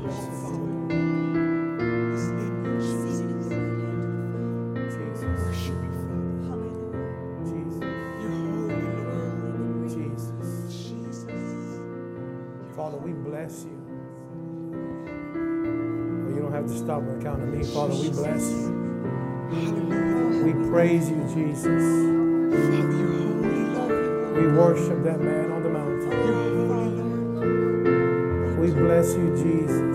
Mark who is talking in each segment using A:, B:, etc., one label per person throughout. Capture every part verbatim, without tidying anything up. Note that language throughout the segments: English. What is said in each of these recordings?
A: Father, we bless you. Well, you don't have to stop on account of me. Father, we bless you. We praise you, Jesus. We worship that man on the mountain. We bless you, Jesus.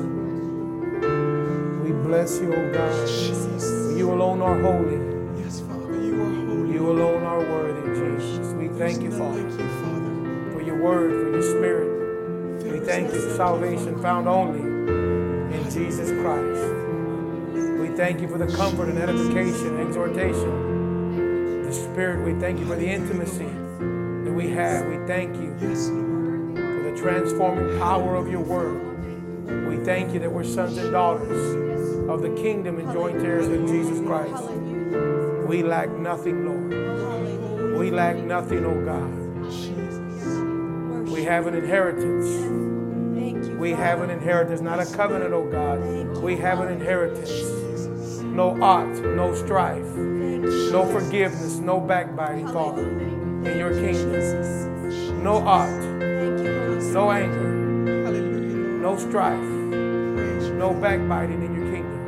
A: We bless you, oh God. You alone are holy.
B: Yes, Father, you are holy.
A: You alone are worthy, Jesus. We thank you, Father, for your word, for your spirit. We thank you for salvation found only in Jesus Christ. We thank you for the comfort and edification and exhortation. The Spirit, we thank you for the intimacy that we have. We thank you for the transforming power of your word. We thank you that we're sons and daughters of the kingdom and joint heirs with Jesus Christ. We lack nothing, Lord. We lack nothing, oh God. We have an inheritance. We have an inheritance, not a covenant, oh God. We have an inheritance. No ought, no strife, no forgiveness, no backbiting, Father, in your kingdom. No ought, no anger, no strife, no backbiting in your kingdom.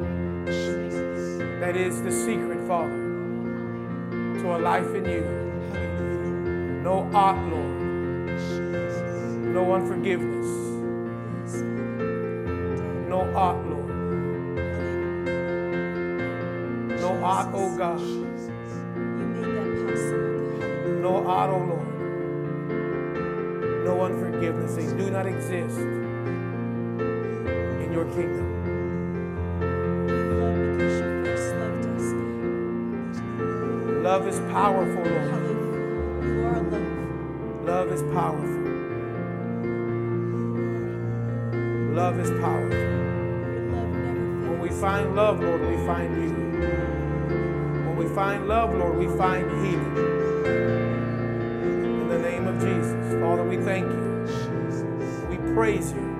A: That is the secret, Father, to a life in you. No ought, Lord. No unforgiveness. No ought, Lord. No ought, oh God. No ought, oh Lord. No unforgiveness. They do not exist in your kingdom. Love is powerful, Lord.
C: You are love.
A: Love is powerful. Love is powerful. When we find love, Lord, we find you. When we find love, Lord, we find healing. In the name of Jesus, Father, we thank you. We praise you.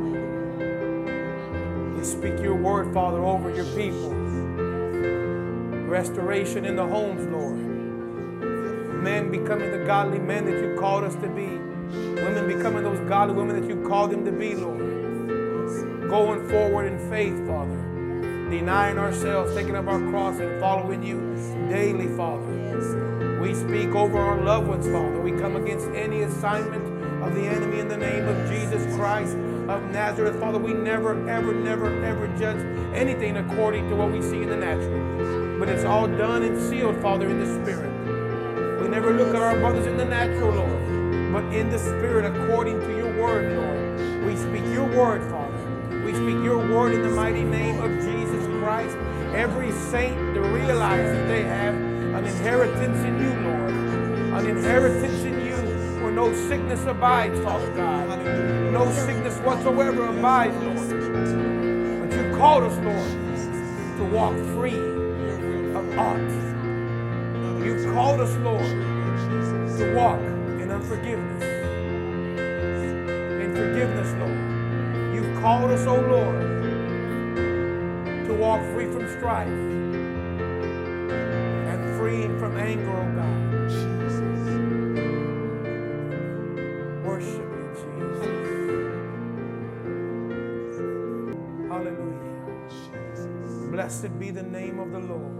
A: We speak your word, Father, over your people. Restoration in the homes, Lord. Men becoming the godly men that you called us to be. Women becoming those godly women that you called them to be, Lord. Going forward in faith, Father. Denying ourselves, taking up our cross and following you daily, Father. We speak over our loved ones, Father. We come against any assignment of the enemy in the name of Jesus Christ of Nazareth. Father, we never, ever, never, ever judge anything according to what we see in the natural. But it's all done and sealed, Father, in the Spirit. We never look at our brothers in the natural, Lord, but in the Spirit according to your word, Lord. We speak your word, Father. We speak your word in the mighty name of Jesus Christ. Every saint to realize that they have an inheritance in you, Lord. An inheritance in you where no sickness abides, Father God. No sickness whatsoever abides, Lord. But you called us, Lord, to walk free of ought. You called us, Lord, to walk in unforgiveness. In forgiveness, Lord. You've called us, oh Lord, to walk free from strife and free from anger, oh God. Worship you, Jesus. Hallelujah. Blessed be the name of the Lord.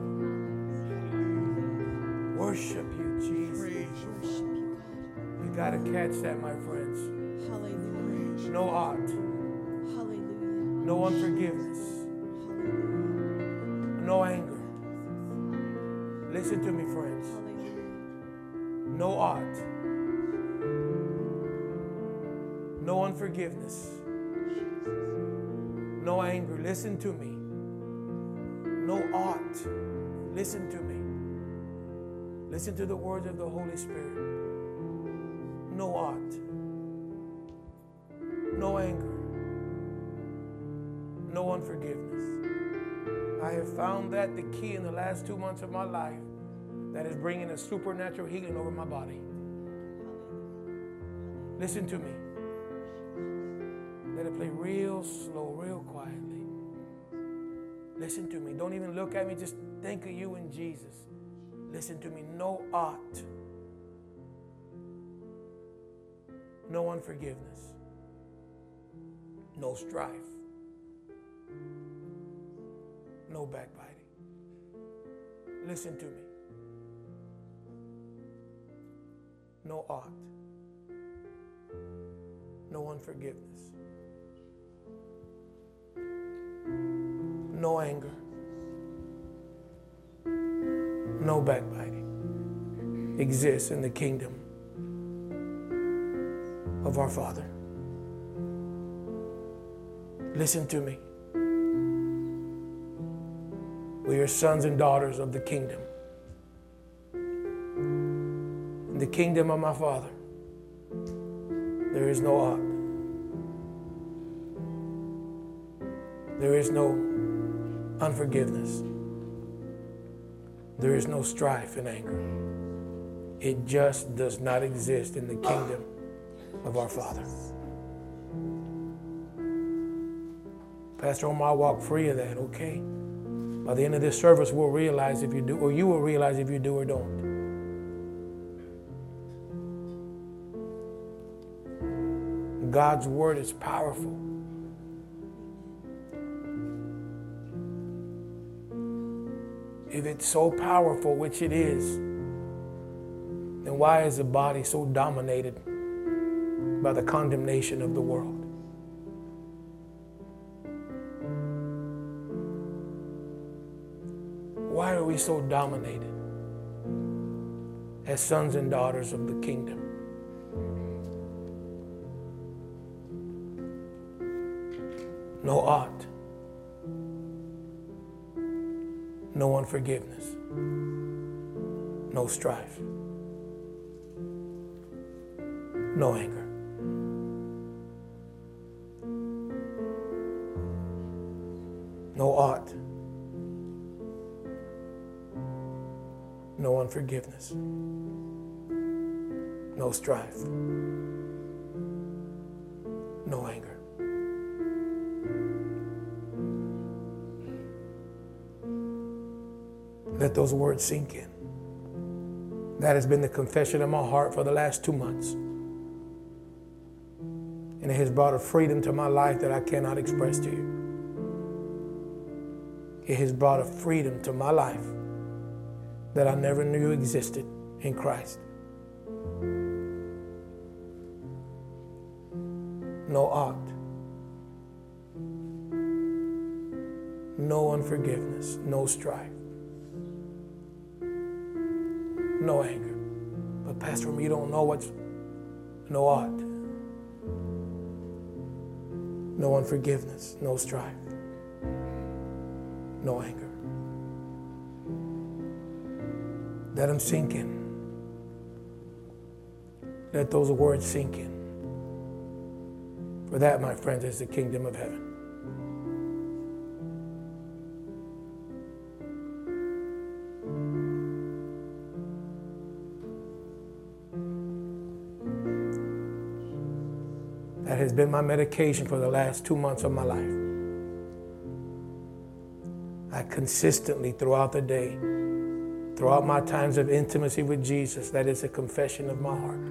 A: Worship you, Jesus. You got to catch that, my friends.
C: Hallelujah.
A: No ought.
C: Hallelujah.
A: No unforgiveness. No anger. Listen to me, friends. No ought. No unforgiveness. No anger. Listen to me. No ought. Listen to me. Listen to the words of the Holy Spirit. No ought. No anger. No unforgiveness. I have found that the key in the last two months of my life that is bringing a supernatural healing over my body. Listen to me. Let it play real slow, real quietly. Listen to me. Don't even look at me. Just think of you and Jesus. Listen to me. No ought. No unforgiveness. No strife. No backbiting. Listen to me. No ought. No unforgiveness. No anger. No backbiting exists in the kingdom of our Father. Listen to me. We are sons and daughters of the kingdom. In the kingdom of my Father, there is no ought. There is no unforgiveness. There is no strife and anger. It just does not exist in the kingdom of our Father. Pastor Omar, walk free of that, okay? By the end of this service, we'll realize if you do, or you will realize if you do or don't. God's word is powerful. If it's so powerful, which it is, then why is the body so dominated by the condemnation of the world? Why are we so dominated as sons and daughters of the kingdom? No ought. No unforgiveness. No strife. No anger. No ought. No unforgiveness. No strife. No anger. Let those words sink in. That has been the confession of my heart for the last two months. And it has brought a freedom to my life that I cannot express to you. It has brought a freedom to my life that I never knew existed in Christ. No ought. No unforgiveness. No strife. No anger. But Pastor, you don't know what's no ought. No unforgiveness. No strife. No anger. Let them sink in. Let those words sink in. For that, my friends, is the kingdom of heaven. That has been my medication for the last two months of my life. I consistently, throughout the day, throughout my times of intimacy with Jesus, that is a confession of my heart.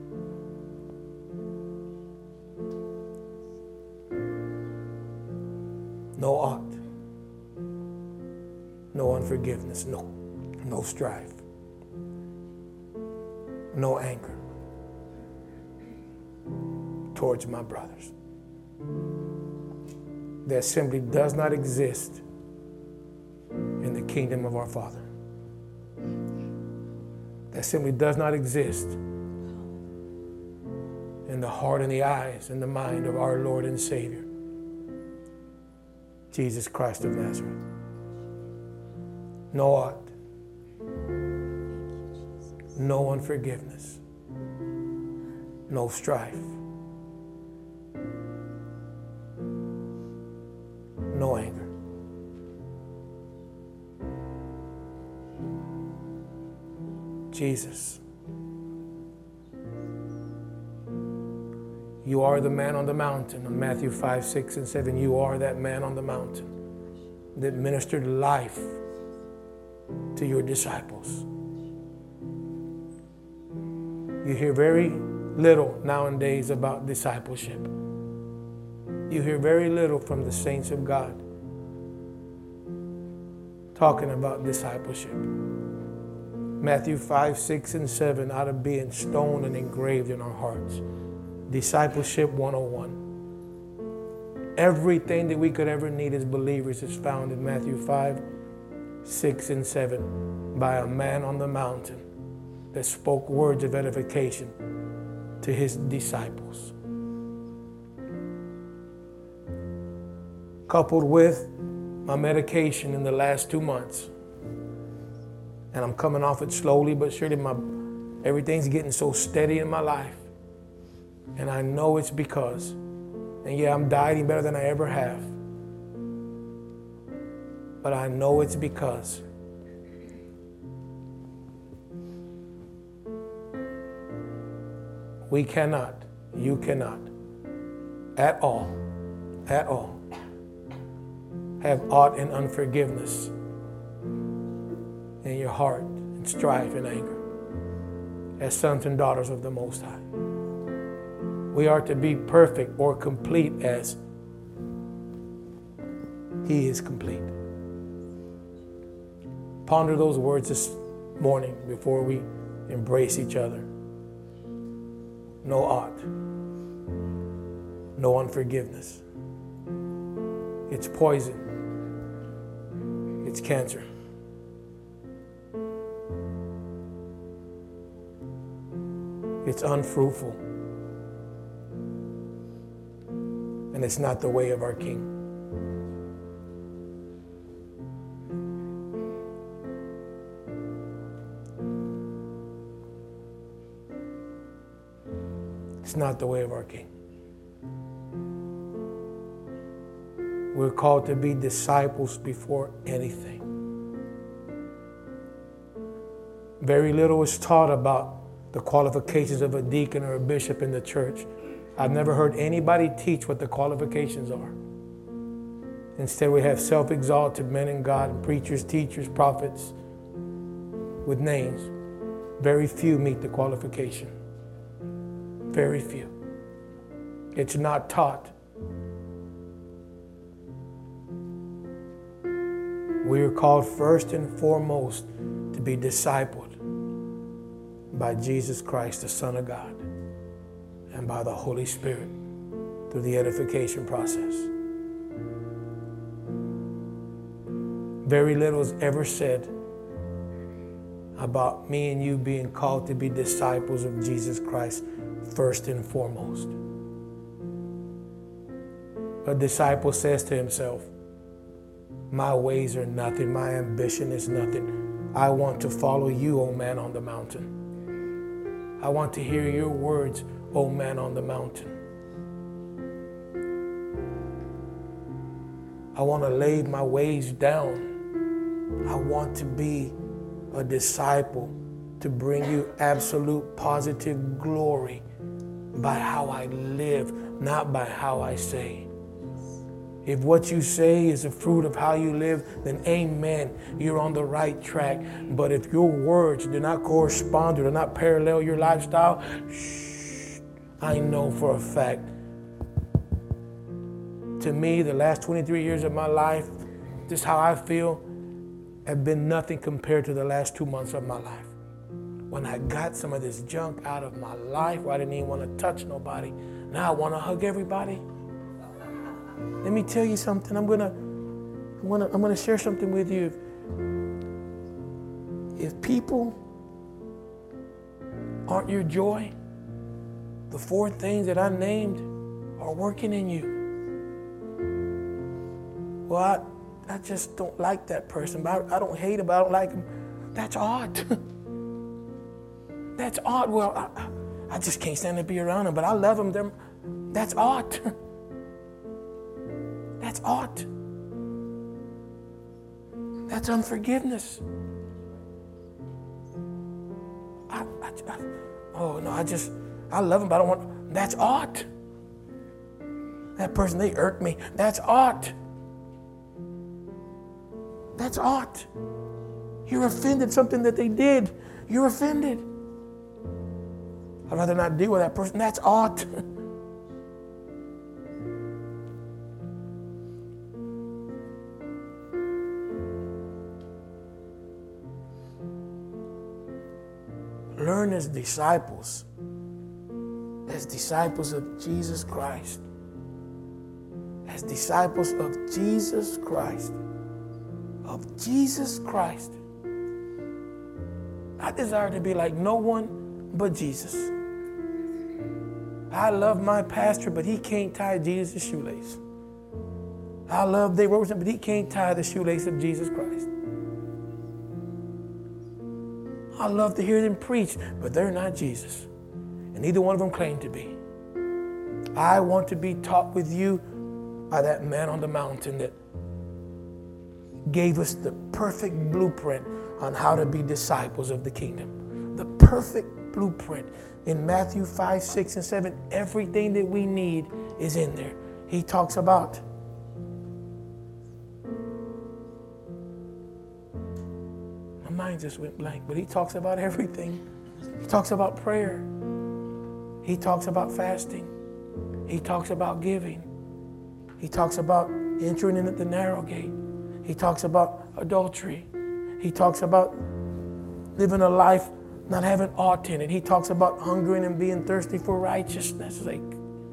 A: No ought. No unforgiveness. No. No strife. No anger towards my brothers. That simply does not exist in the kingdom of our Father. That simply does not exist in the heart and the eyes and the mind of our Lord and Savior, Jesus Christ of Nazareth. No ought. No unforgiveness. No strife. No anger. Jesus, You are the man on the mountain. In Matthew five, six, and seven, you are that man on the mountain that ministered life to your disciples. You hear very little nowadays about discipleship. You hear very little from the saints of God talking about discipleship. Matthew five, six, and seven ought to be in stone and engraved in our hearts. Discipleship one oh one. Everything that we could ever need as believers is found in Matthew five, six, and seven by a man on the mountain that spoke words of edification to his disciples. Coupled with my medication in the last two months. And I'm coming off it slowly but surely. My, everything's getting so steady in my life. And I know it's because, and yeah, I'm dieting better than I ever have. But I know it's because we cannot, you cannot, at all, at all, have aught in unforgiveness in your heart and strife and anger as sons and daughters of the Most High. We are to be perfect or complete as He is complete. Ponder those words this morning before we embrace each other. No aught, no unforgiveness. It's poison. It's cancer. It's unfruitful. And it's not the way of our King. It's not the way of our King. We're called to be disciples before anything. Very little is taught about the qualifications of a deacon or a bishop in the church. I've never heard anybody teach what the qualifications are. Instead, we have self-exalted men in God, preachers, teachers, prophets with names. Very few meet the qualification. Very few. It's not taught. We are called first and foremost to be discipled by Jesus Christ, the Son of God, and by the Holy Spirit through the edification process. Very little is ever said about me and you being called to be disciples of Jesus Christ first and foremost. A disciple says to himself, my ways are nothing, my ambition is nothing. I want to follow you, O man on the mountain. I want to hear your words, O man on the mountain. I want to lay my ways down. I want to be a disciple to bring you absolute positive glory by how I live, not by how I say. If what you say is a fruit of how you live, then amen, you're on the right track. But if your words do not correspond or do not parallel your lifestyle, shh, I know for a fact. To me, the last twenty-three years of my life, just how I feel, have been nothing compared to the last two months of my life. When I got some of this junk out of my life, where I didn't even want to touch nobody, now I want to hug everybody. Let me tell you something. I'm gonna, I'm gonna, I'm gonna share something with you. If, if people aren't your joy, the four things that I named are working in you. Well, I, I just don't like that person, but I, I don't hate him, I don't like him. That's odd. That's odd. Well, I, I just can't stand to be around him, but I love him. They're, that's odd. That's odd. That's unforgiveness. I, I, I, oh, no, I just, I love him, but I don't want, that's odd. That person, they irk me. That's ought. That's ought. You're offended, something that they did. You're offended. I'd rather not deal with that person. That's ought. Learn as disciples, as disciples of Jesus Christ, as disciples of Jesus Christ, of Jesus Christ. I desire to be like no one but Jesus. I love my pastor, but he can't tie Jesus' shoelace. I love Dave Roberson, but he can't tie the shoelace of Jesus Christ. I love to hear them preach, but they're not Jesus. And neither one of them claim to be. I want to be taught with you by that man on the mountain that gave us the perfect blueprint on how to be disciples of the kingdom. The perfect blueprint. In Matthew five, six, and seven, everything that we need is in there. He talks about my mind just went blank, but he talks about everything. He talks about prayer. He talks about fasting. He talks about giving. He talks about entering in at the narrow gate. He talks about adultery. He talks about living a life not having ought in it. He talks about hungering and being thirsty for righteousness' sake.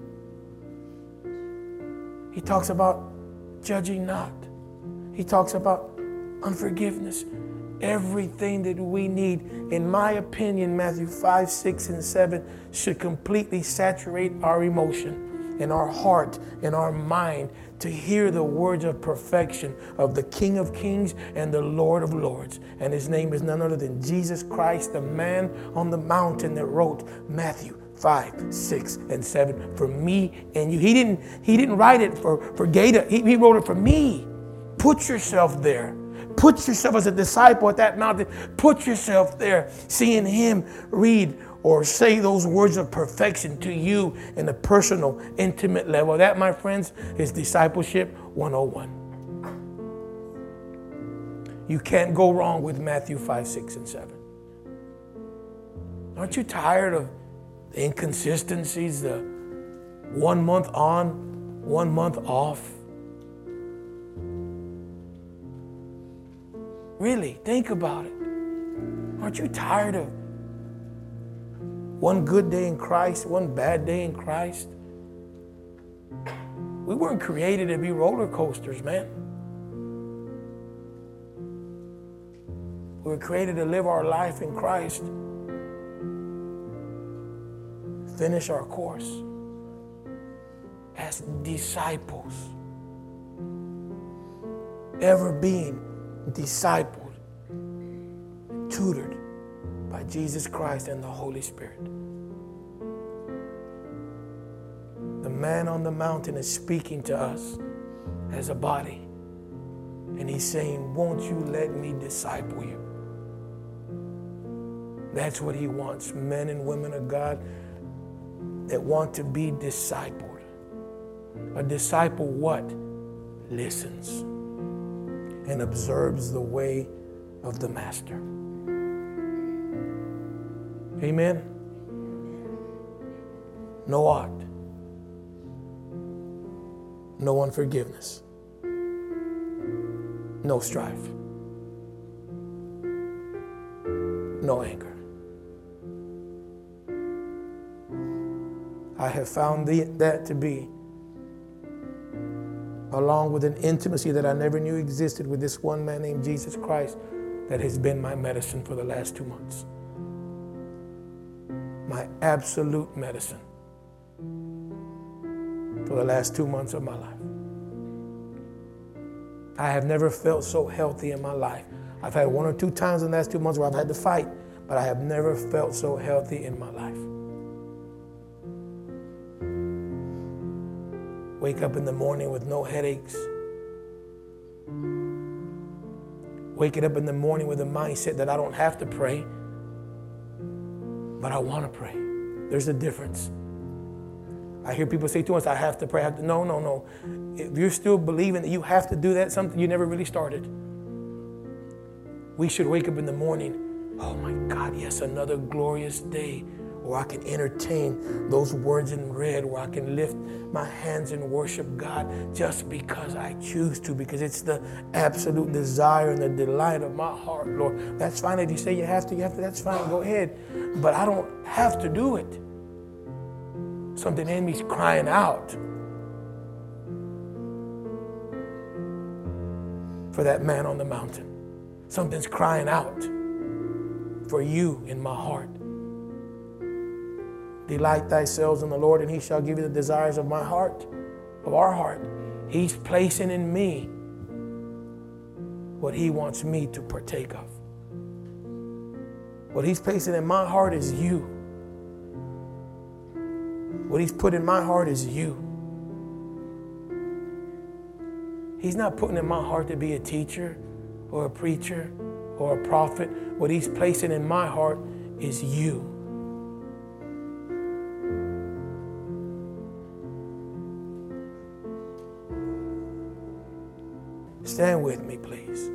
A: He talks about judging not. He talks about unforgiveness. Everything that we need, in my opinion, Matthew five, six, and seven should completely saturate our emotion and our heart and our mind to hear the words of perfection of the King of Kings and the Lord of Lords. And his name is none other than Jesus Christ, the man on the mountain that wrote Matthew five, six, and seven for me and you. He didn't, he didn't write it for, for Gator. He, he wrote it for me. Put yourself there. Put yourself as a disciple at that mountain. Put yourself there, seeing him read or say those words of perfection to you in a personal, intimate level. That, my friends, is discipleship one oh one. You can't go wrong with Matthew five, six, and seven. Aren't you tired of the inconsistencies, the one month on, one month off? Really, think about it. Aren't you tired of one good day in Christ, one bad day in Christ? We weren't created to be roller coasters, man. We were created to live our life in Christ, finish our course as disciples, ever being discipled, tutored by Jesus Christ and the Holy Spirit. The man on the mountain is speaking to us as a body, and he's saying, won't you let me disciple you? That's what he wants, men and women of God that want to be discipled. A disciple what? Listens and observes the way of the Master. Amen? No ought. No unforgiveness. No strife. No anger. I have found the, that to be, along with an intimacy that I never knew existed with this one man named Jesus Christ, that has been my medicine for the last two months. My absolute medicine for the last two months of my life. I have never felt so healthy in my life. I've had one or two times in the last two months where I've had to fight, but I have never felt so healthy in my life. Wake up in the morning with no headaches. Waking up in the morning with a mindset that I don't have to pray, but I want to pray. There's a difference. I hear people say to us, I have to pray. I have to. No, no, no. If you're still believing that you have to do that, something you never really started. We should wake up in the morning, oh my God, yes, another glorious day where I can entertain those words in red, where I can lift my hands and worship God just because I choose to, because it's the absolute desire and the delight of my heart, Lord. That's fine if you say you have to, you have to, that's fine, go ahead. But I don't have to do it. Something in me's crying out for that man on the mountain. Something's crying out for you in my heart. Delight thyself in the Lord, and he shall give you the desires of my heart, of our heart. He's placing in me what he wants me to partake of. What he's placing in my heart is you. What he's put in my heart is you. He's not putting in my heart to be a teacher or a preacher or a prophet. What he's placing in my heart is you. Stand with me, please.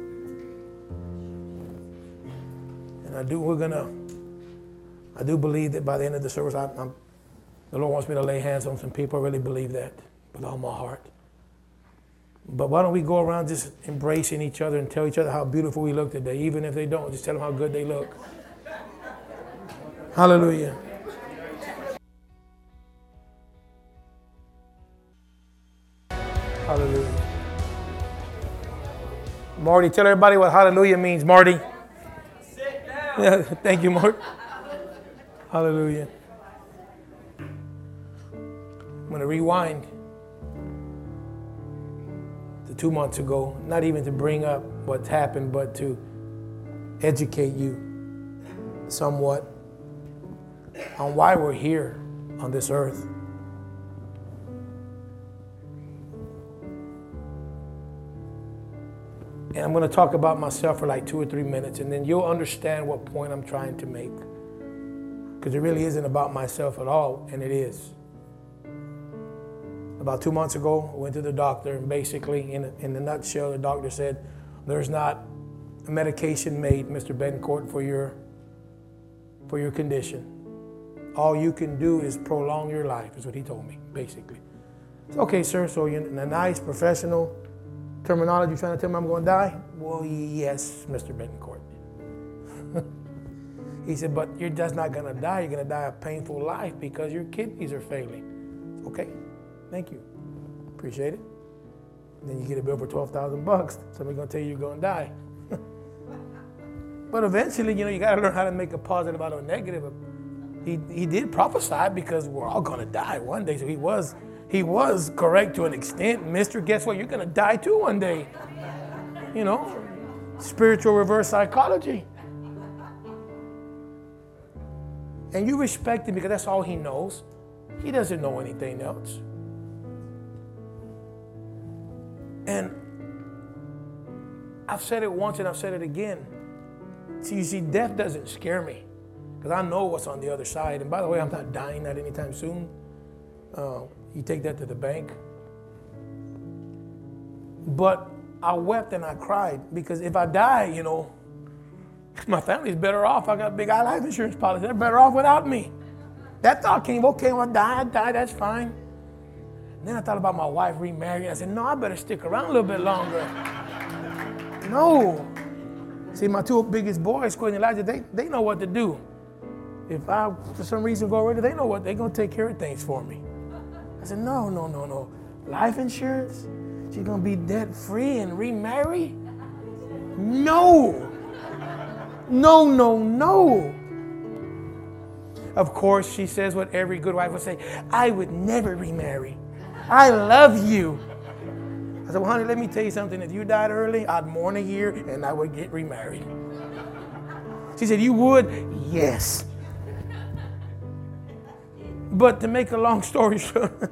A: And I do, we're gonna, I do believe that by the end of the service, I, I'm, the Lord wants me to lay hands on some people. I really believe that with all my heart. But why don't we go around just embracing each other and tell each other how beautiful we look today, even if they don't, just tell them how good they look. Hallelujah. Hallelujah. Marty, tell everybody what hallelujah means, Marty. Sit down. Yeah, thank you, Mark. Hallelujah. I'm going to rewind to two months ago, not even to bring up what's happened, but to educate you somewhat on why we're here on this earth. And I'm going to talk about myself for like two or three minutes, and then you'll understand what point I'm trying to make. Because it really isn't about myself at all, and it is. About two months ago, I went to the doctor, and basically, in a, in a nutshell, the doctor said, there's not a medication made, Mister Betancourt, for your, for your condition. All you can do is prolong your life, is what he told me, basically. Said, okay, sir, so you're in a nice, professional terminology, trying to tell me I'm going to die? Well, yes, Mister Betancourt. He said, but you're just not going to die. You're going to die a painful life because your kidneys are failing. Okay, thank you. Appreciate it. And then you get a bill for twelve thousand bucks. Somebody's going to tell you you're going to die. But eventually, you know, you got to learn how to make a positive out of a negative. He, he did prophesy because we're all going to die one day. So he was He was correct to an extent. Mister, guess what? You're going to die too one day. You know, spiritual reverse psychology. And you respect him because that's all he knows. He doesn't know anything else. And I've said it once and I've said it again. See, you see, death doesn't scare me because I know what's on the other side. And by the way, I'm not dying not anytime soon. Uh, You take that to the bank. But I wept and I cried because if I die, you know, my family's better off. I got a big life insurance policy. They're better off without me. That thought came, okay, well, I die, I die, that's fine. And then I thought about my wife remarrying. I said, no, I better stick around a little bit longer. No. See, my two biggest boys, Quinn and Elijah, they, they know what to do. If I, for some reason, go already, they know what, they're going to take care of things for me. I said, no, no, no, no. Life insurance? She's going to be debt-free and remarry? No. No, no, no. Of course, she says what every good wife would say, I would never remarry. I love you. I said, well, honey, let me tell you something. If you died early, I'd mourn a year and I would get remarried. She said, you would? Yes. But to make a long story short,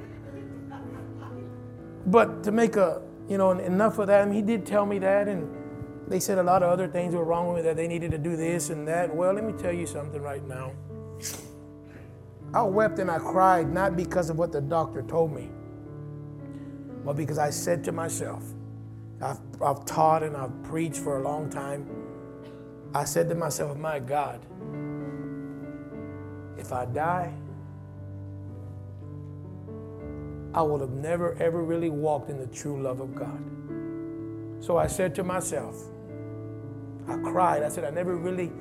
A: but to make a, you know, enough of that, I mean, he did tell me that, and they said a lot of other things were wrong with me, that they needed to do this and that. Well, let me tell you something right now. I wept and I cried, not because of what the doctor told me, but because I said to myself, I've, I've taught and I've preached for a long time. I said to myself, my God, if I die, I would have never, ever really walked in the true love of God. So I said to myself, I cried. I said, I never really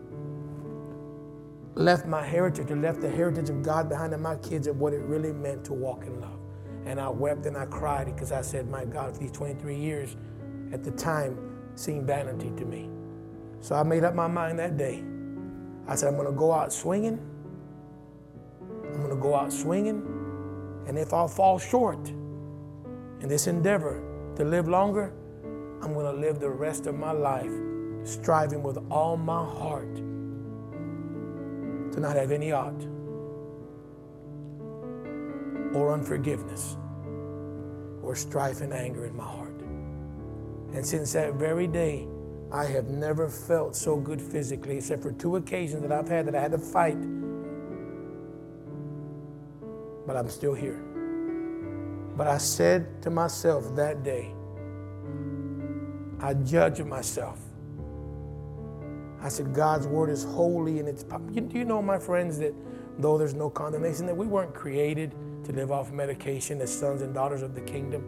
A: left my heritage or left the heritage of God behind in my kids of what it really meant to walk in love. And I wept and I cried because I said, my God, for these twenty-three years at the time seemed vanity to me. So I made up my mind that day. I said, I'm going to go out swinging. I'm going to go out swinging. And if I fall short in this endeavor to live longer, I'm going to live the rest of my life striving with all my heart to not have any ought or unforgiveness or strife and anger in my heart. And since that very day, I have never felt so good physically, except for two occasions that I've had that I had to fight. But I'm still here. But I said to myself that day, I judged myself. I said, God's word is holy and it's powerful. Do you know, my friends, that though there's no condemnation, that we weren't created to live off medication as sons and daughters of the kingdom?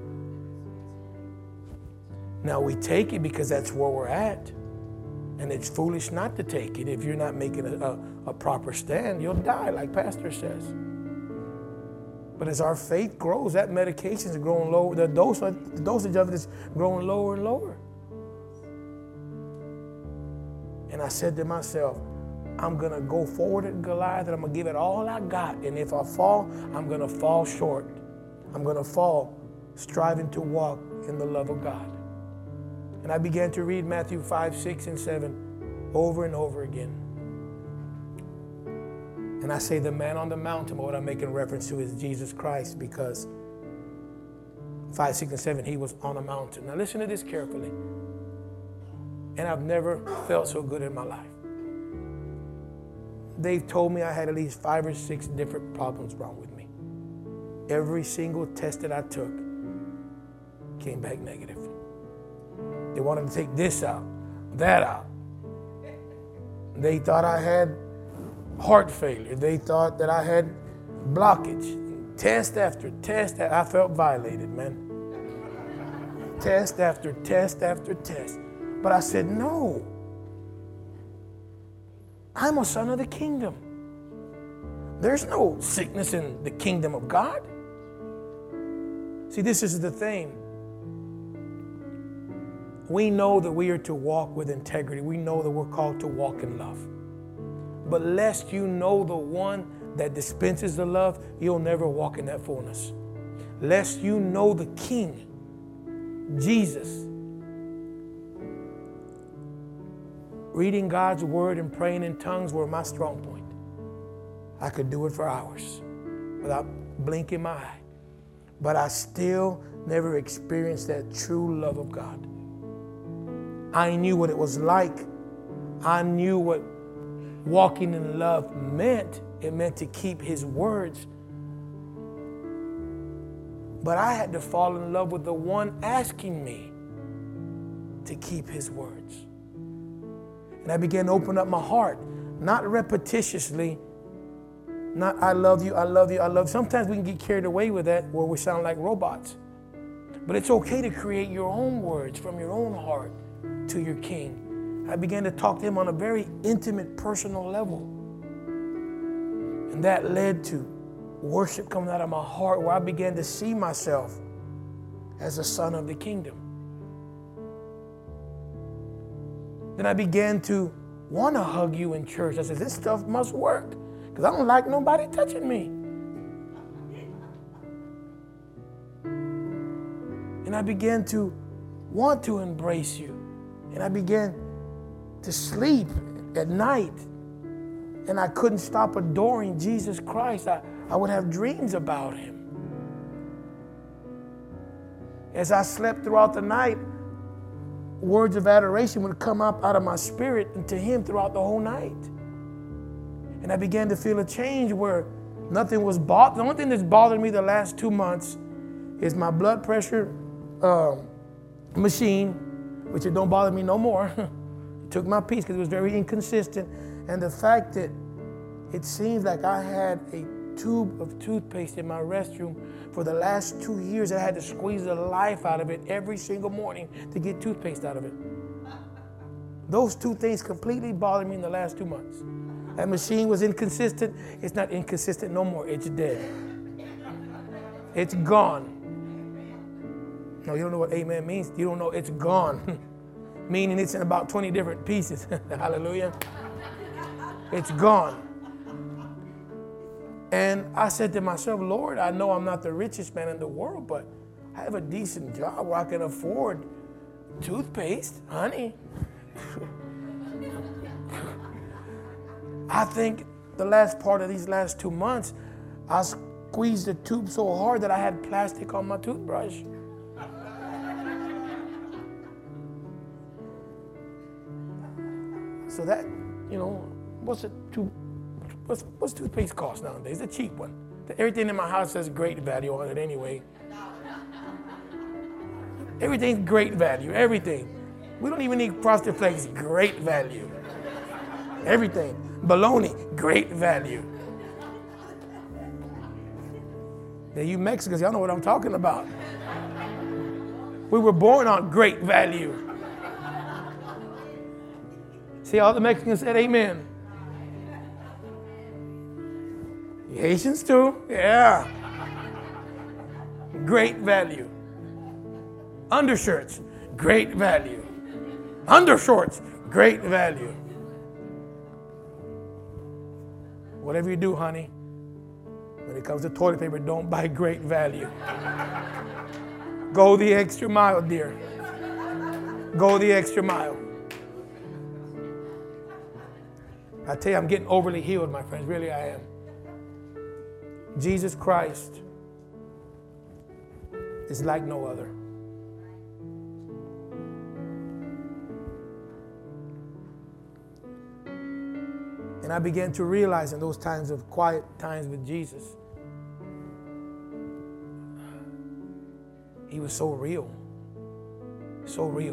A: Now we take it because that's where we're at. And it's foolish not to take it. If you're not making a, a, a proper stand, you'll die, like Pastor says. But as our faith grows, that medication is growing lower. The, dose, the dosage of it is growing lower and lower. And I said to myself, I'm going to go forward at Goliath and I'm going to give it all I got. And if I fall, I'm going to fall short. I'm going to fall striving to walk in the love of God. And I began to read Matthew five, six, and seven over and over again. And I say the man on the mountain, but what I'm making reference to is Jesus Christ, because five, six, and seven, he was on a mountain. Now listen to this carefully. And I've never felt so good in my life. They've told me I had at least five or six different problems wrong with me. Every single test that I took came back negative. They wanted to take this out, that out. They thought I had heart failure. They thought that I had blockage. Test after test, I felt violated, man. Test after test after test. But I said, no. I'm a son of the kingdom. There's no sickness in the kingdom of God. See, this is the thing. We know that we are to walk with integrity. We know that we're called to walk in love. But lest you know the one that dispenses the love, you'll never walk in that fullness. Lest you know the King, Jesus. Reading God's word and praying in tongues were my strong point. I could do it for hours without blinking my eye. But I still never experienced that true love of God. I knew what it was like. I knew what walking in love meant. It meant to keep his words. But I had to fall in love with the one asking me to keep his words. And I began to open up my heart, not repetitiously, not I love you, I love you, I love you. Sometimes we can get carried away with that where we sound like robots. But it's okay to create your own words from your own heart to your King. I began to talk to him on a very intimate, personal level. And that led to worship coming out of my heart, where I began to see myself as a son of the kingdom. Then I began to want to hug you in church. I said, this stuff must work, because I don't like nobody touching me. And I began to want to embrace you. And I began to sleep at night. And I couldn't stop adoring Jesus Christ. I, I would have dreams about him. As I slept throughout the night, words of adoration would come up out of my spirit and to him throughout the whole night. And I began to feel a change where Nothing was bothered. The only thing that's bothered me the last two months is my blood pressure um, machine, which it don't bother me no more. It took my peace because it was very inconsistent. And the fact that it seems like I had a tube of toothpaste in my restroom for the last two years. I had to squeeze the life out of it every single morning to get toothpaste out of it. Those two things completely bothered me in the last two months. That machine was inconsistent. It's not inconsistent no more. It's dead. It's gone. No, you don't know what amen means. You don't know it's gone. Meaning it's in about twenty different pieces. Hallelujah. It's gone. And I said to myself, Lord, I know I'm not the richest man in the world, but I have a decent job where I can afford toothpaste, honey. I think the last part of these last two months, I squeezed the tube so hard that I had plastic on my toothbrush. So that, you know, what's a tooth, what's, what's toothpaste cost nowadays? The cheap one. Everything in my house has great value on it anyway. Everything's great value, everything. We don't even need Frosted Flakes, great value. Everything. Bologna, great value. Now you Mexicans, y'all know what I'm talking about. We were born on great value. See, all the Mexicans said amen. The Haitians too, yeah. Great value. Undershirts, great value. Undershorts, great value. Whatever you do, honey, when it comes to toilet paper, don't buy great value. Go the extra mile, dear. Go the extra mile. I tell you, I'm getting overly healed, my friends. Really, I am. Jesus Christ is like no other. And I began to realize in those times of quiet times with Jesus, he was so real, so real.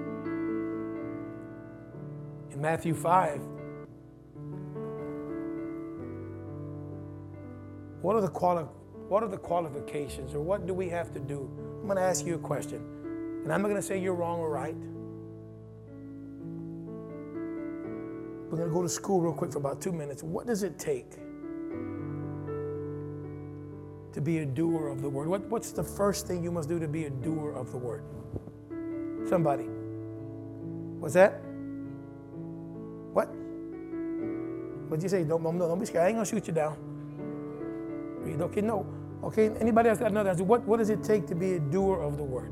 A: In Matthew five, what are the quali- what are the qualifications, or what do we have to do? I'm going to ask you a question, and I'm not going to say you're wrong or right. We're going to go to school real quick for about two minutes. What does it take to be a doer of the word? What, what's the first thing you must do to be a doer of the word? Somebody. What's that? What? What'd you say? Don't, don't, don't be scared. I ain't going to shoot you down. Okay, no. Okay, anybody else got another answer? What, what does it take to be a doer of the word?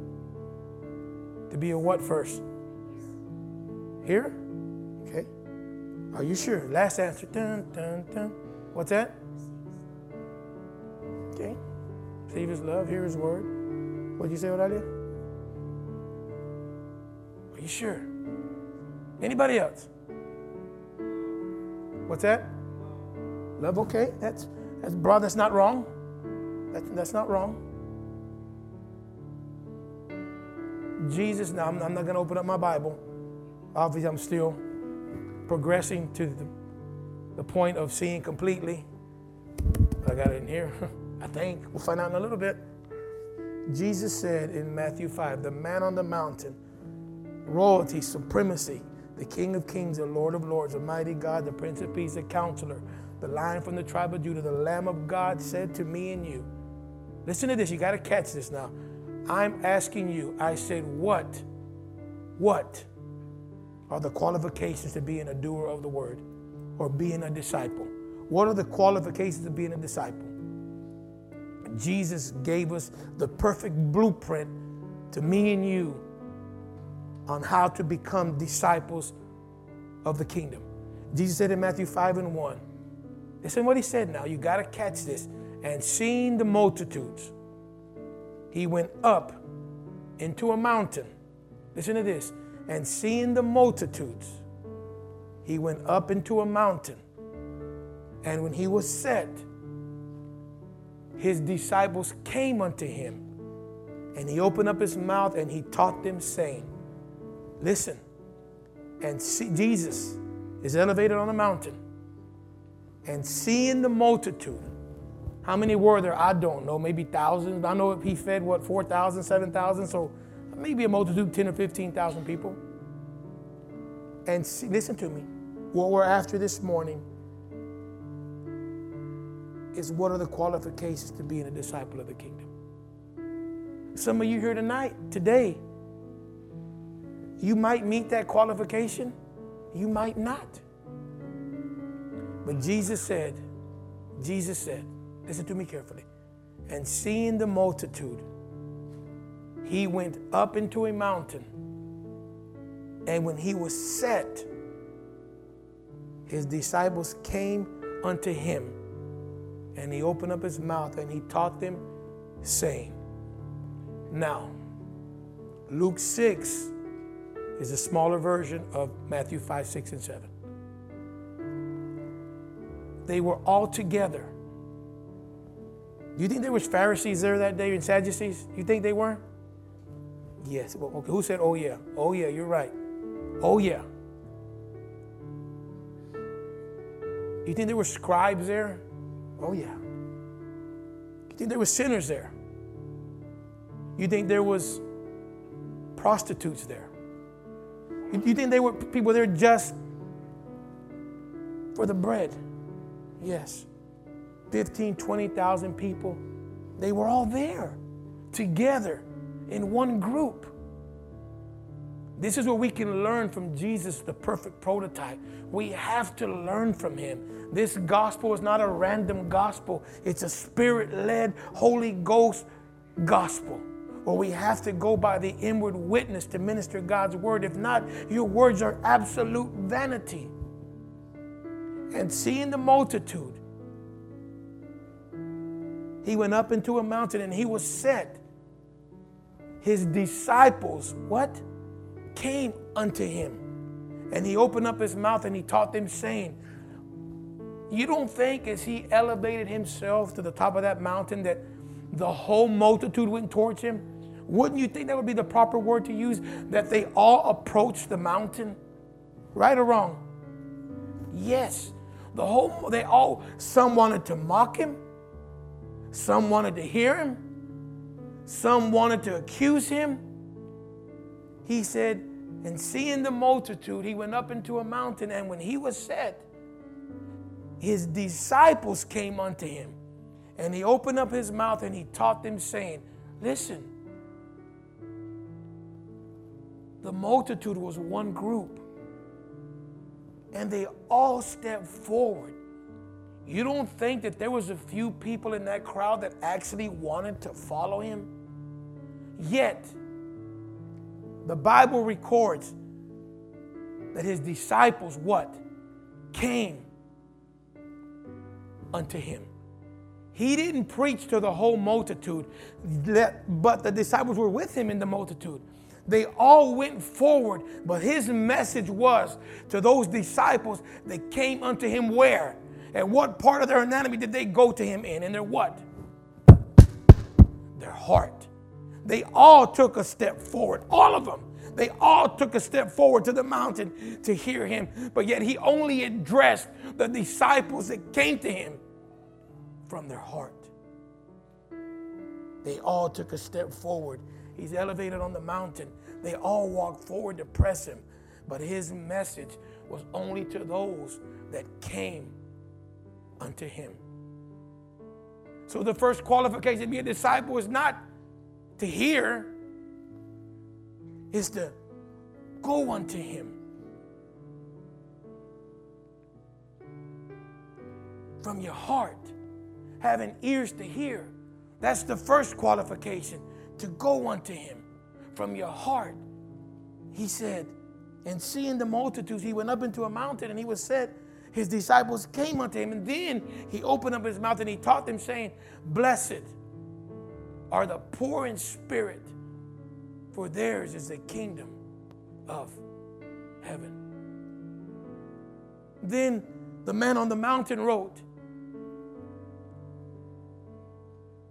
A: To be a what first? Here? Okay. Are you sure? Last answer. Dun, dun, dun. What's that? Okay. Receive his love, hear his word. What did you say, Odalia? Are you sure? Anybody else? What's that? Love, okay. That's that's broad. That's not wrong. That's, that's not wrong. Jesus, now I'm, I'm not going to open up my Bible. Obviously, I'm still progressing to the, the point of seeing completely. But I got it in here, I think. We'll find out in a little bit. Jesus said in Matthew five, the man on the mountain, royalty, supremacy, the King of kings, the Lord of lords, the mighty God, the Prince of peace, the counselor, the Lion from the tribe of Judah, the Lamb of God said to me and you. Listen to this. You got to catch this now. I'm asking you. I said, what? What are the qualifications to being a doer of the word or being a disciple? What are the qualifications of being a disciple? Jesus gave us the perfect blueprint to me and you on how to become disciples of the kingdom. Jesus said in Matthew five and one, listen what he said now. You got to catch this. And seeing the multitudes, he went up into a mountain. Listen to this. And seeing the multitudes, he went up into a mountain. And when he was set, his disciples came unto him, and he opened up his mouth and he taught them, saying, listen, and see, Jesus is elevated on a mountain, and seeing the multitude. How many were there? I don't know, maybe thousands. I know he fed, what, four thousand, seven thousand, so maybe a multitude, ten or fifteen thousand people. And see, listen to me, what we're after this morning is what are the qualifications to being a disciple of the kingdom. Some of you here tonight, today, you might meet that qualification, you might not. But Jesus said, Jesus said, listen to me carefully, and seeing the multitude, he went up into a mountain, and when he was set, his disciples came unto him, and he opened up his mouth and he taught them, saying. Now, Luke six is a smaller version of Matthew five, six, and seven. They were all together. Do you think there was Pharisees there that day and Sadducees? You think they weren't? Yes. Well, okay. Who said, oh yeah? Oh yeah, you're right. Oh yeah. You think there were scribes there? Oh yeah. You think there were sinners there? You think there was prostitutes there? You, you think they were people there just for the bread? Yes. fifteen, twenty thousand people. They were all there together in one group. This is what we can learn from Jesus, the perfect prototype. We have to learn from him. This gospel is not a random gospel. It's a spirit-led, Holy Ghost gospel where we have to go by the inward witness to minister God's word. If not, your words are absolute vanity. And seeing the multitude, he went up into a mountain and he was set. His disciples, what? Came unto him. And he opened up his mouth and he taught them, saying, you don't think as he elevated himself to the top of that mountain that the whole multitude went towards him? Wouldn't you think that would be the proper word to use? That they all approached the mountain? Right or wrong? Yes. The whole, they all, some wanted to mock him. Some wanted to hear him. Some wanted to accuse him. He said, and seeing the multitude, he went up into a mountain, and when he was set, his disciples came unto him. And he opened up his mouth and he taught them, saying, listen, the multitude was one group, and they all stepped forward. You don't think that there was a few people in that crowd that actually wanted to follow him? Yet, the Bible records that his disciples, what? Came unto him. He didn't preach to the whole multitude, but the disciples were with him in the multitude. They all went forward, but his message was to those disciples that came unto him where? And what part of their anatomy did they go to him in? In their what? Their heart. They all took a step forward, all of them. They all took a step forward to the mountain to hear him, but yet he only addressed the disciples that came to him from their heart. They all took a step forward. He's elevated on the mountain. They all walked forward to press him, but his message was only to those that came unto him. So the first qualification to be a disciple is not to hear, is to go unto him. From your heart, having ears to hear. That's the first qualification, to go unto him. From your heart. He said, and seeing the multitudes, he went up into a mountain and he was set. His disciples came unto him, and then he opened up his mouth and he taught them, saying, blessed are the poor in spirit, for theirs is the kingdom of heaven. Then the man on the mountain wrote,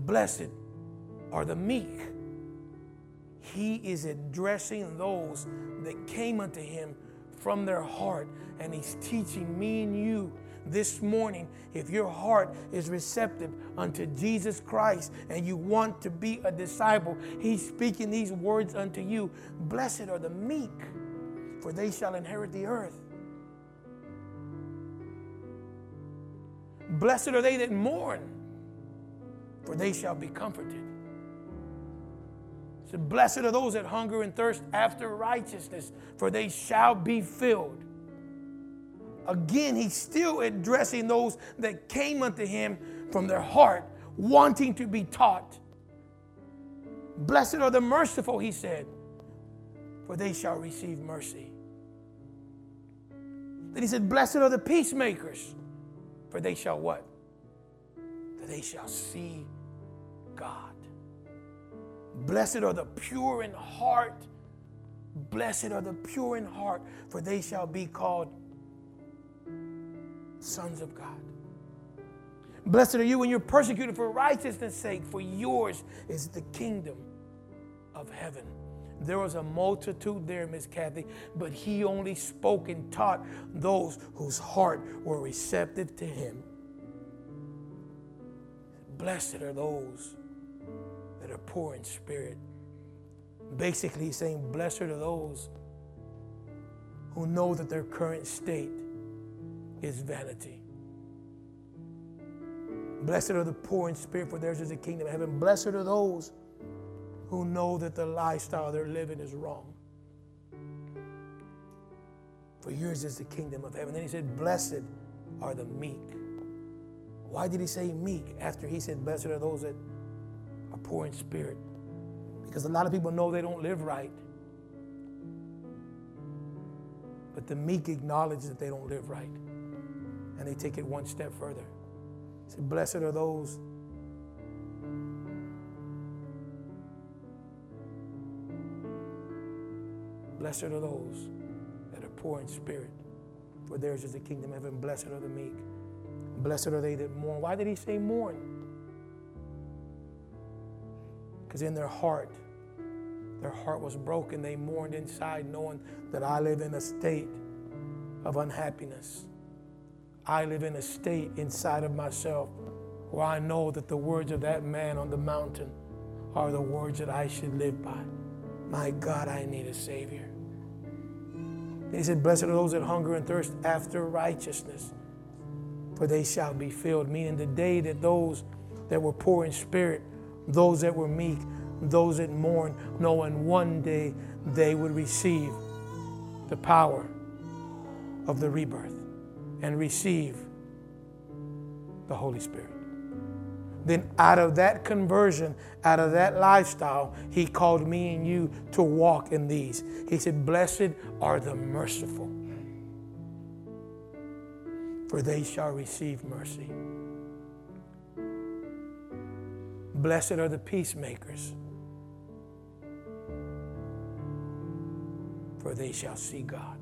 A: Blessed are the meek. He is addressing those that came unto him from their heart. And he's teaching me and you this morning, if your heart is receptive unto Jesus Christ and you want to be a disciple, he's speaking these words unto you. Blessed are the meek, for they shall inherit the earth. Blessed are they that mourn, for they shall be comforted. So blessed are those that hunger and thirst after righteousness, for they shall be filled. Again, he's still addressing those that came unto him from their heart, wanting to be taught. Blessed are the merciful, he said, for they shall receive mercy. Then he said, blessed are the peacemakers, for they shall what? For they shall see God. Blessed are the pure in heart. Blessed are the pure in heart, for they shall be called sons of God. Blessed are you when you're persecuted for righteousness' sake, for yours is the kingdom of heaven. There was a multitude there, Miss Kathy, but he only spoke and taught those whose heart were receptive to him. Blessed are those that are poor in spirit. Basically, he's saying, blessed are those who know that their current state is vanity. Blessed are the poor in spirit, for theirs is the kingdom of heaven. Blessed are those who know that the lifestyle they're living is wrong, for yours is the kingdom of heaven. Then he said, blessed are the meek. Why did he say meek after he said, blessed are those that are poor in spirit? Because a lot of people know they don't live right, but the meek acknowledge that they don't live right, and they take it one step further. He said, blessed are those Blessed are those that are poor in spirit, for theirs is the kingdom of heaven. Blessed are the meek. Blessed are they that mourn. Why did he say mourn? Because in their heart, their heart was broken. They mourned inside, knowing that I live in a state of unhappiness. I live in a state inside of myself where I know that the words of that man on the mountain are the words that I should live by. My God, I need a Savior. And he said, blessed are those that hunger and thirst after righteousness, for they shall be filled. Meaning the day that those that were poor in spirit, those that were meek, those that mourn, knowing one day they would receive the power of the rebirth and receive the Holy Spirit. Then out of that conversion, out of that lifestyle, he called me and you to walk in these. He said, blessed are the merciful, for they shall receive mercy. Blessed are the peacemakers, for they shall see God.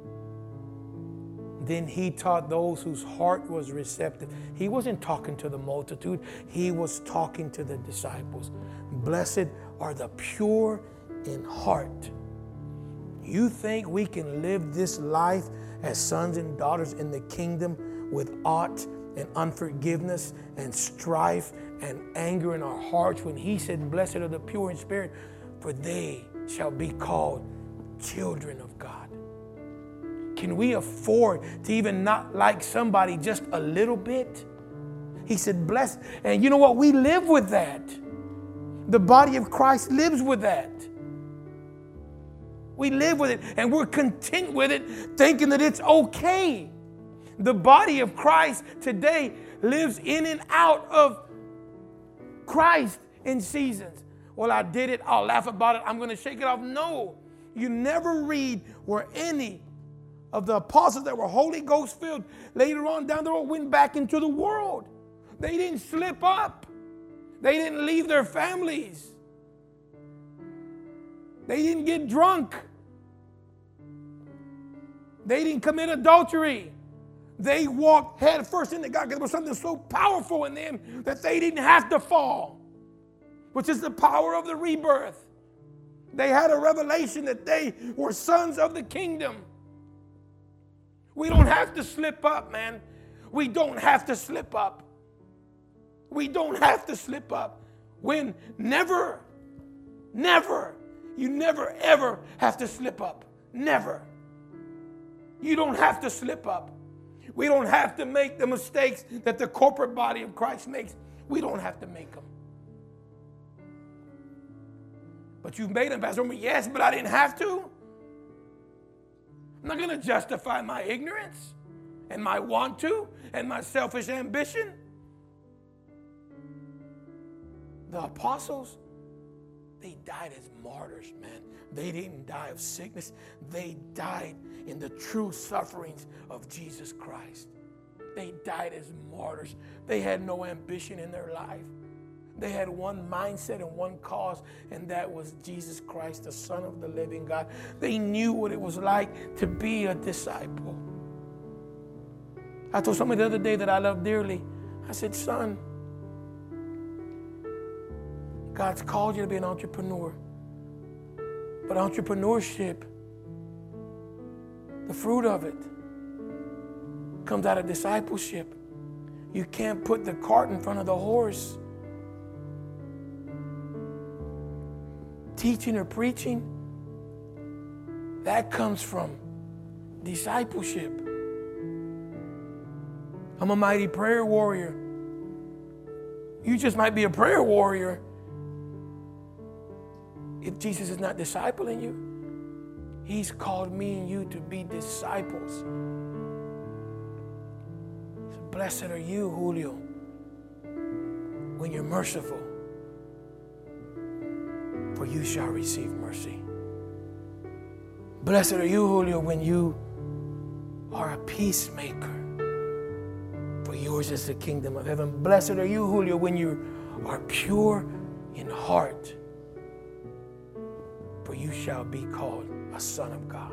A: Then he taught those whose heart was receptive. He wasn't talking to the multitude. He was talking to the disciples. Blessed are the pure in heart. You think we can live this life as sons and daughters in the kingdom with aught and unforgiveness and strife and anger in our hearts when he said, blessed are the pure in spirit, for they shall be called children of God? Can we afford to even not like somebody just a little bit? He said, blessed. And you know what? We live with that. The body of Christ lives with that. We live with it, and we're content with it, thinking that it's okay. The body of Christ today lives in and out of Christ in seasons. Well, I did it. I'll laugh about it. I'm going to shake it off. No, you never read where any of the apostles that were Holy Ghost filled later on down the road went back into the world. They didn't slip up. They didn't leave their families. They didn't get drunk. They didn't commit adultery. They walked head first into God because there was something so powerful in them that they didn't have to fall. which is the power of the rebirth. They had a revelation that they were sons of the kingdom. We don't have to slip up, man. We don't have to slip up. We don't have to slip up. When never, never, you never ever have to slip up. Never. You don't have to slip up. We don't have to make the mistakes that the corporate body of Christ makes. We don't have to make them. But you've made them, Pastor. Yes, but I didn't have to. I'm not going to justify my ignorance and my want to and my selfish ambition. The apostles, they died as martyrs, man. They didn't die of sickness. They died in the true sufferings of Jesus Christ. They died as martyrs. They had no ambition in their life. They had one mindset and one cause, and that was Jesus Christ, the Son of the living God. They knew what it was like to be a disciple. I told somebody the other day that I love dearly. I said, son, God's called you to be an entrepreneur. But entrepreneurship, the fruit of it, comes out of discipleship. You can't put the cart in front of the horse. Teaching or preaching, that comes from discipleship. I'm a mighty prayer warrior. You just might be a prayer warrior if Jesus is not discipling you. He's called me and you to be disciples. So blessed are you, Julio, when you're merciful, for you shall receive mercy. Blessed are you, Julio, when you are a peacemaker, for yours is the kingdom of heaven. Blessed are you, Julio, when you are pure in heart, for you shall be called a son of God.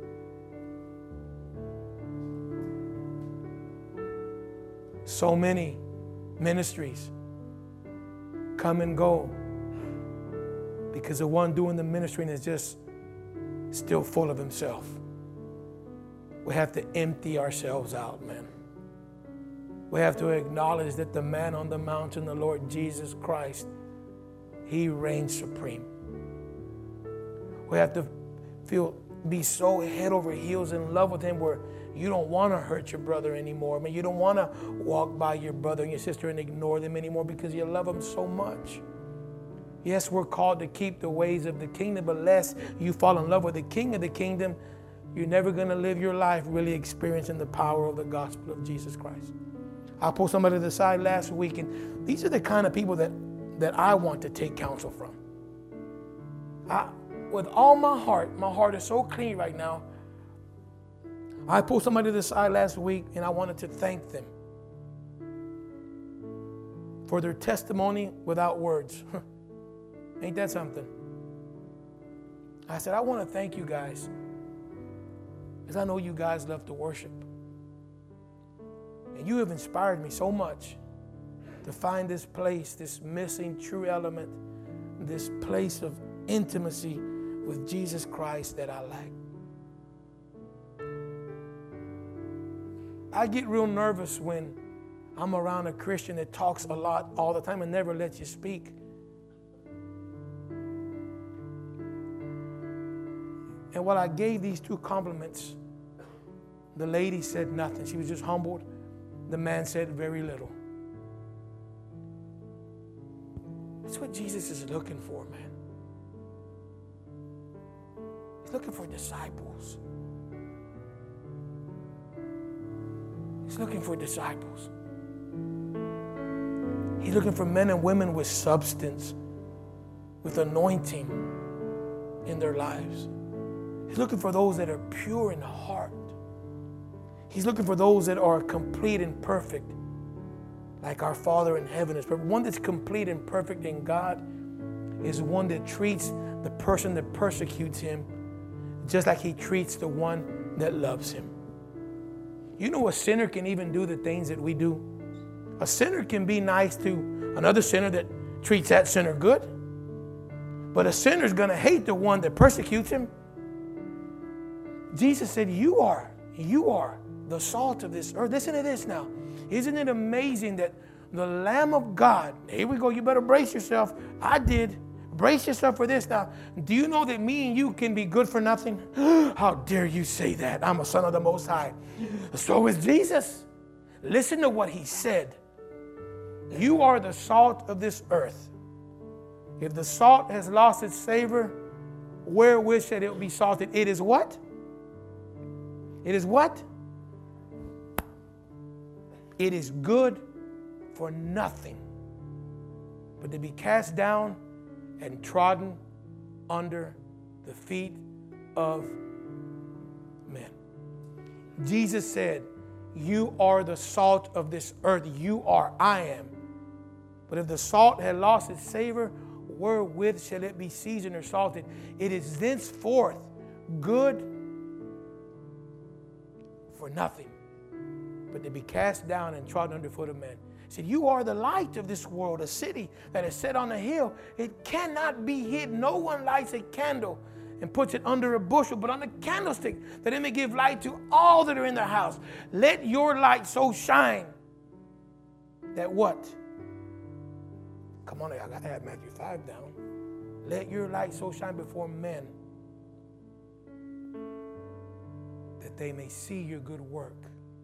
A: So many ministries come and go because the one doing the ministry is just still full of himself. We have to empty ourselves out, man. We have to acknowledge that the man on the mountain, the Lord Jesus Christ, he reigns supreme. We have to feel, be so head over heels in love with him where you don't want to hurt your brother anymore. I mean, you don't want to walk by your brother and your sister and ignore them anymore because you love them so much. Yes, we're called to keep the ways of the kingdom, but lest you fall in love with the king of the kingdom, you're never going to live your life really experiencing the power of the gospel of Jesus Christ. I pulled somebody to the side last week, and these are the kind of people that, that I want to take counsel from. I, with all my heart, my heart is so clean right now. I pulled somebody to the side last week, and I wanted to thank them for their testimony without words. Ain't that something? I said, I want to thank you guys because I know you guys love to worship. And you have inspired me so much to find this place, this missing true element, this place of intimacy with Jesus Christ that I lack. I get real nervous when I'm around a Christian that talks a lot all the time and never lets you speak. And while I gave these two compliments, the lady said nothing. She was just humbled. The man said very little. That's what Jesus is looking for, man. He's looking for disciples. He's looking for disciples. He's looking for men and women with substance, with anointing in their lives. He's looking for those that are pure in heart. He's looking for those that are complete and perfect, like our Father in heaven is perfect. One that's complete and perfect in God is one that treats the person that persecutes him just like he treats the one that loves him. You know, a sinner can even do the things that we do. A sinner can be nice to another sinner that treats that sinner good. But a sinner's going to hate the one that persecutes him. Jesus said, you are, you are the salt of this earth. Listen to this now. Isn't it amazing that the Lamb of God, here we go, you better brace yourself. I did. Brace yourself for this now. Do you know that me and you can be good for nothing? How dare you say that? I'm a son of the Most High. So is Jesus. Listen to what he said. You are the salt of this earth. If the salt has lost its savor, wherewith shall it be salted? It is what? It is what? It is good for nothing but to be cast down and trodden under the feet of men. Jesus said, you are the salt of this earth. You are, I am. But if the salt had lost its savor, wherewith shall it be seasoned or salted? It is thenceforth good for nothing, but to be cast down and trodden under foot of men. He said, you are the light of this world, a city that is set on a hill. It cannot be hid. No one lights a candle and puts it under a bushel, but on a candlestick, that it may give light to all that are in the house. Let your light so shine that what? Come on, I got to have Matthew five down. Let your light so shine before men that they may see your good work.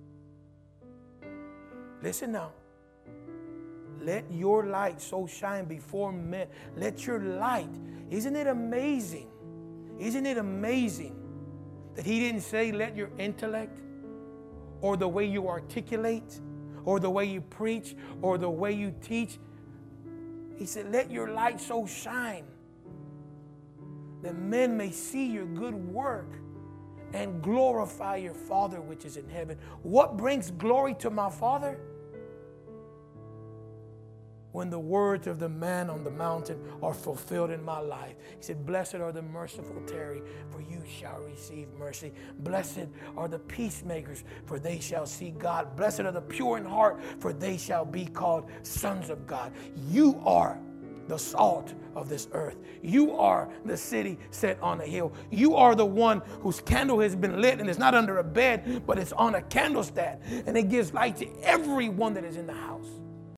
A: Listen now. Let your light so shine before men. Let your light. Isn't it amazing? Isn't it amazing that he didn't say let your intellect or the way you articulate or the way you preach or the way you teach. He said let your light so shine that men may see your good work and glorify your Father which is in heaven. What brings glory to my Father? When the words of the man on the mountain are fulfilled in my life. He said, blessed are the merciful, tarry, for you shall receive mercy. Blessed are the peacemakers, for they shall see God. Blessed are the pure in heart, for they shall be called sons of God. You are the salt of this earth. You are the city set on a hill. You are the one whose candle has been lit, and it's not under a bed, but it's on a candlestick, and it gives light to everyone that is in the house.